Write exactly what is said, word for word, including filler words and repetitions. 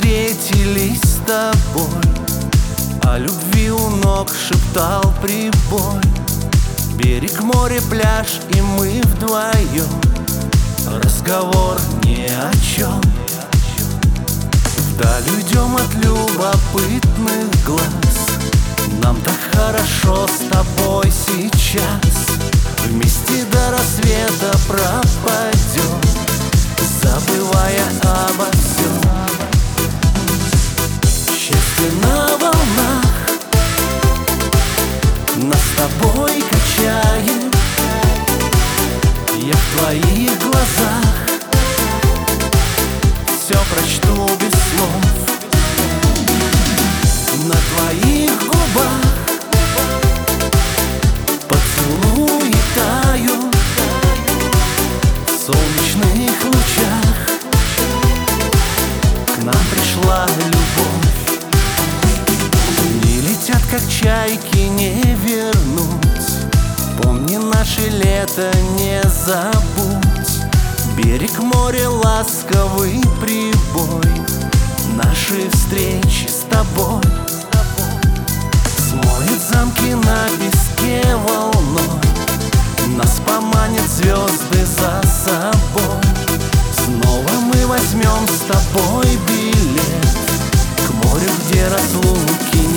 встретились с тобой, о любви у ног шептал прибой. Берег, море, пляж, и мы вдвоем, разговор ни о чем. Вдаль уйдем от любопытных глаз, нам так хорошо с тобой сейчас. Вместе до рассвета пропадем, забывая обо всем. Счастье на волнах нас с тобой качает. Я в твоих глазах все прочту без слов. На твоих губах поцелуи тают в солнечных лучах. К нам пришла любовь. Не летят, как чайки, не вернуть. Помни наше лето, не забудь. Берег, море, ласковый прибой, наши встречи с тобой смоет замки на песке волной. Нас поманят звезды за собой. Снова мы возьмем с тобой билет к морю, где разлуки